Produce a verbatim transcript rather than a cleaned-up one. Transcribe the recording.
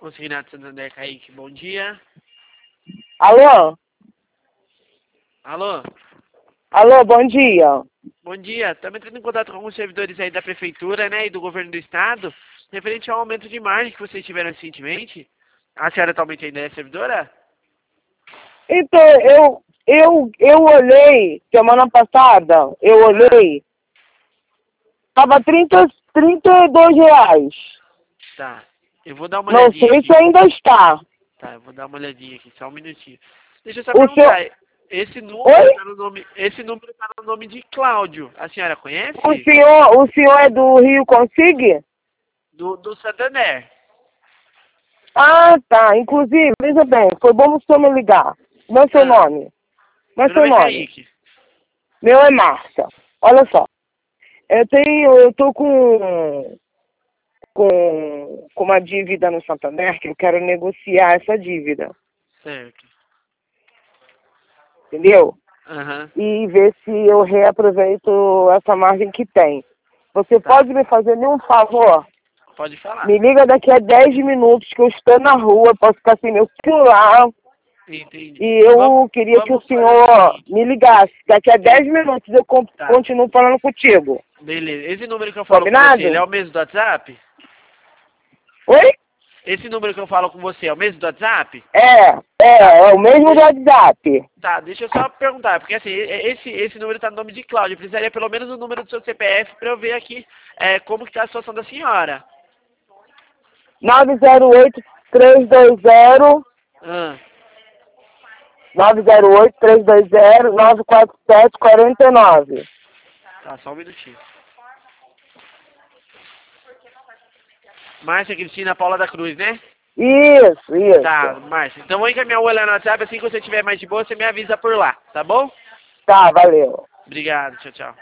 Consignado Santander, Kaique, bom dia. Alô? Alô? Alô, bom dia. Bom dia. Estamos entrando em contato com os servidores aí da Prefeitura, né, e do Governo do Estado, referente ao aumento de margem que vocês tiveram recentemente. A senhora atualmente ainda é servidora? Então, eu, eu, eu olhei, semana passada, eu olhei, tava trinta, trinta e dois reais. Tá. Eu vou dar uma Não olhadinha sei aqui. se ainda está. Tá, eu vou dar uma olhadinha aqui, só um minutinho. Deixa eu só O senhor... perguntar, esse número Oi? tá no nome, esse número tá no nome de Cláudio. A senhora conhece? O senhor, o senhor é do Rio Consigue? Do, do Santander. Ah, tá. Inclusive, veja bem, foi bom o senhor me ligar. Não é seu Ah, nome. Não é meu seu nome é nome. Kaique. Meu é Márcia. Olha só. Eu tenho, eu tô com, com, com uma dívida no Santander que eu quero negociar essa dívida. Certo. Entendeu? Aham, E ver se eu reaproveito essa margem que tem. Você tá. pode me fazer um favor? Pode falar. Me liga daqui a dez minutos que eu estou na rua, posso ficar sem meu celular. Entendi. E Vamos, eu queria que o vamos fazer o senhor seguinte. me ligasse. Daqui a dez minutos eu con- Tá, continuo falando contigo. beleza. Esse número que eu falo com você, ele é Combinado? o mesmo do WhatsApp? Oi? Esse número que eu falo com você é o mesmo do WhatsApp? É, Tá. é, é o mesmo do De- WhatsApp. Tá, deixa eu só perguntar, porque assim, e- esse, esse número tá no nome de Cláudio. Eu precisaria pelo menos o número do seu C P F para eu ver aqui é, como que tá a situação da senhora. nove zero oito, três dois zero, Ah, nove zero oito, três dois zero, nove quatro sete, quatro nove. tá, só um minutinho. Márcia Cristina Paula da Cruz, né? Isso, Tá, isso. Márcia. Então vou encaminhar o olhar no WhatsApp, assim que você tiver mais de boa, você me avisa por lá, tá bom? Tá, valeu. Obrigado, tchau, tchau.